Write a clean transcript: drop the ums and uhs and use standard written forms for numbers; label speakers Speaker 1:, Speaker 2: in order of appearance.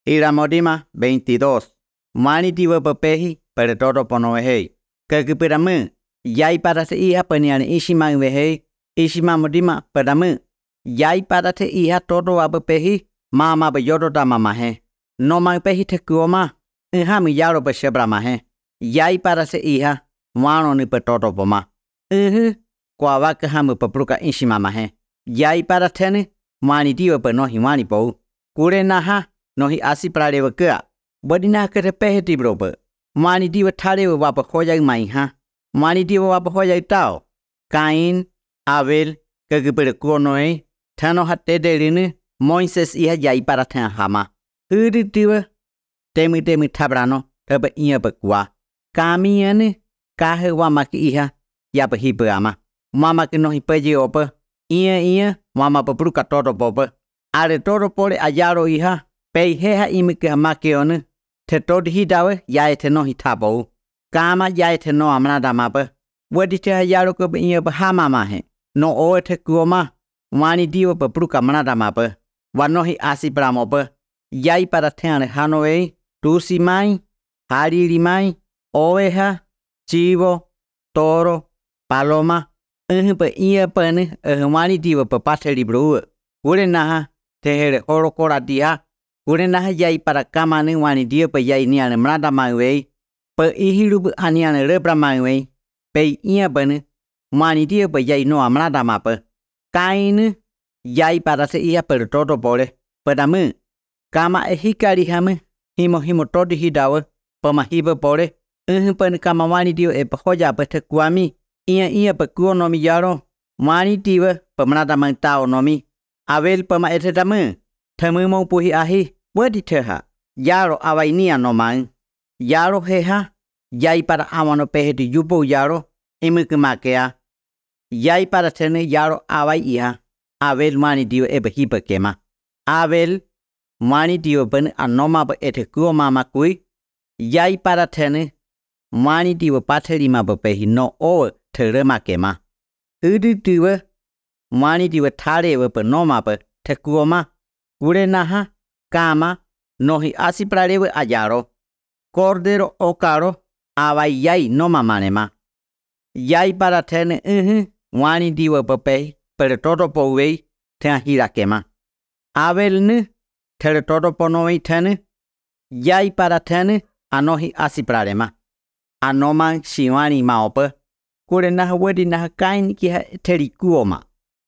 Speaker 1: Iramodima 22. Mani tiba pepehi pada todo pono wehei. Kekepiramu. Yai pada se iha peniane ishimang wehei. Ishimang modima padamu. Yai pada te iha todo wa pepehi. Mama beyodo da mama he. No mang pehi te kuoma. Iha mi yaro besebra mahe. Yai pada se iha. Wano ni petodo poma. Kwa waka hamu pepruka ishimama he. Yai pada tene. Mani tiba penohi wani pou. Kure naha. Nohi asi pradewa kea. Badina kete pehe tibrobe. Mani diwa tarewa wapa hoja mai ha. Mani diwa wapa hoja tao. Kain, Abel, kekepere kuonoe. Tano hatte derine. Moises iha yai para ten hama. Hudi tiwa. Temi tabrano. Tebe iya bekwa. Kami ane. Kahe wamaki iha. Yapa hipe ama. Mama ke nohi peje ope. Iya. Mama pepruka todo pope. Are todo pole ayaro iha. Pei heha imike hamake one. Te todi hidawe yae te no hitabo. Kama yae te no amnada mape. Wedi te hayaro kobe inye hama mahe. No oe te kuoma. Wani diwa pepruka manada mape. Wanohi asi pramope. Yai para teane hanoe. Tusi mai. Hariri mai. Oeha. Chivo. Toro. Paloma. Pe inye pene. Wani diwa pepate libruwe. Ure naha. Te here horokora diha. Kure naha yai para kamane wani dia pe yai ni ane mrada maiwei. Pe ihirubu ani ane rebra maiwei. Pe iya bene. Wani dia pe yai no amrada mape. Kainu. Yai para se iya per todo pole. Pedamu. Kama hikari hame. Himo todi hidawe. Pema hibe pole. Pen kama wani dia pe hoja pe te kuami. Iya pe kuo nomi yaro. Wani dia pe mrada mang tao nomi. Abel pema ete damu. Temu mau puhi ahi, wedi teha. Yaro awainia no mang. Yaro heha. Yai para awano pehe di yupo yaro. Imuke makea. Yai para tene yaro awai iha. Abel mani dio ebe hipa kema. Abel mani dio ben anoma ba ete kuo mama kui. Yai para tene mani dio patelima ba pehi no o terema kema. Udu dio mani dio tare ba noma ba te kuo ma. Kure naha, kama, nohi asi pradewe ayaro. Cordero o caro, awai yai no mamanema. Yai para tene wani diwa pepe, pero todo powei, ten hirakema. Abel ne, tere todo ponoi tene. Yai para tene, anohi asi pradema. Anoman shiwani maope. Kure naha wedi naha kain kiha teri kuoma.